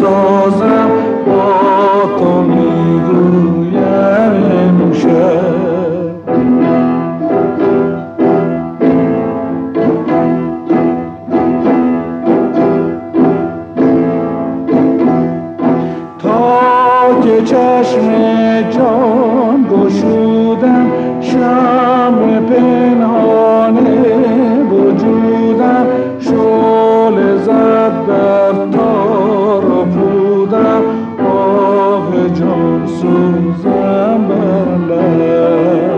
سازم با تو میگویم امشب. تا که چشم جان گشودم شمع پنهان وجودم شعله زد در تار و پودم آه جان سوزم بر لب.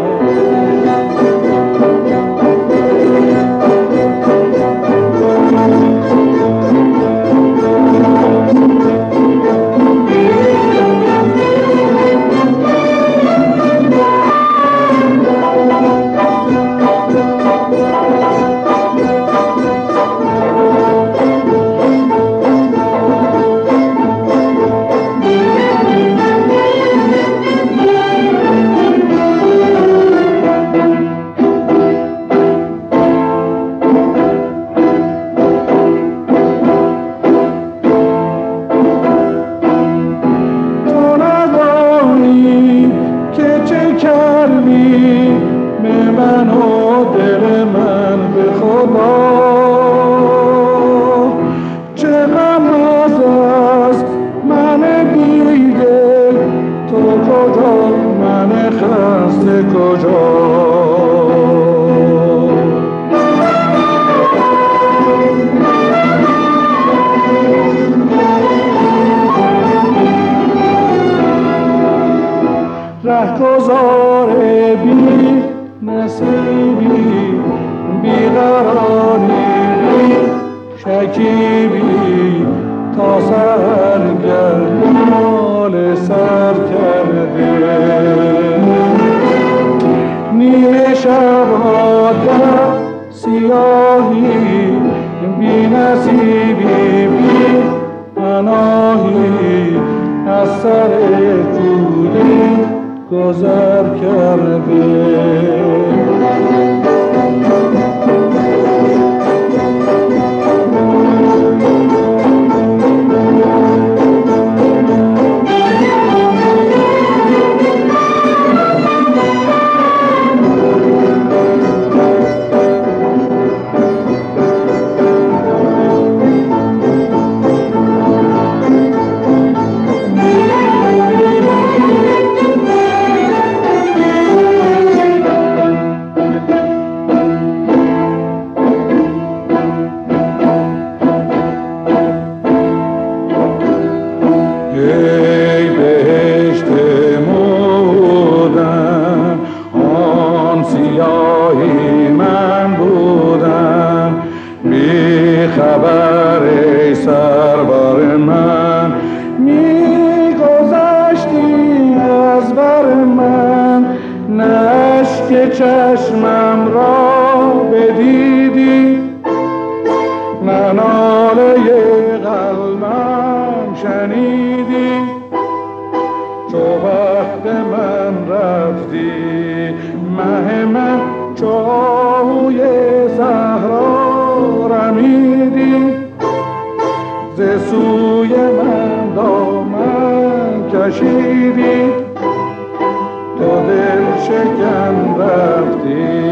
من و دل من به خدا چه غم از من بیدل، تو کجا من خسته کجا. رهگذار بی نصیبی بیقراری بی شکیبی تا سرگردی مال سر کرده. نیمه شبها در سیاهی بی نصیبی بی پناهی از سر کوی گذر کرده. ای بهشت مودم آن سیاهی من بودم، بی خبر ای سربار من میگذشتی از بر من. نشک چشمم را بدیدی نه ناله قلبم شنیدی، چو وقت من رفتی مه من چو آهوی صحرا رمیدی. ز سوی من دامن کشیدی تو دل شکن رفتی